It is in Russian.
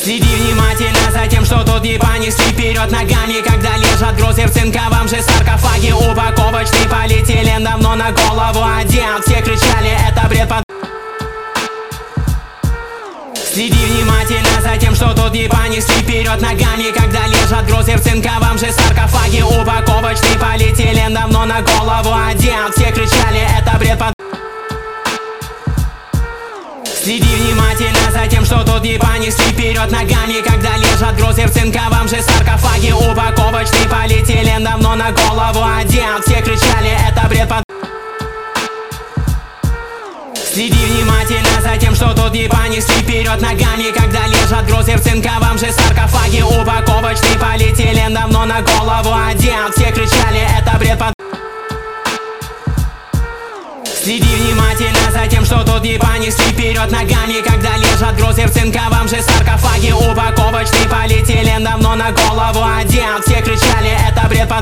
Следи внимательно за тем, что тут не понесли вперед ногами, когда лежат грузы в цинковом же саркофаге. Упаковочный полиэтилен давно на голову одет. Все кричали, это бред под... Следи внимательно за тем, что тут не понесли вперед ногами, когда лежат грузы в цинковом же саркофаге. Упаковочный полиэтилен давно на голову одет. Все кричали, это бред под... Следи внимательно за тем, что тут не понесли вперед ногами, когда лежат грузы в цинковом же саркофаге. Упаковочный полиэтилен давно на голову одет. Все кричали, это бред под... Следи внимательно за тем, что тут не понесли вперед ногами, когда лежат грузы в цинковом же саркофаге. Упаковочный полиэтилен давно на голову одет. Все кричали, это бред под... Следи внимательно за тем, что тут не понесли вперед ногами, когда лежат грузы в цинковом же саркофаге. Упаковочный полиэтилен давно на голову одет. Все кричали, это бред под...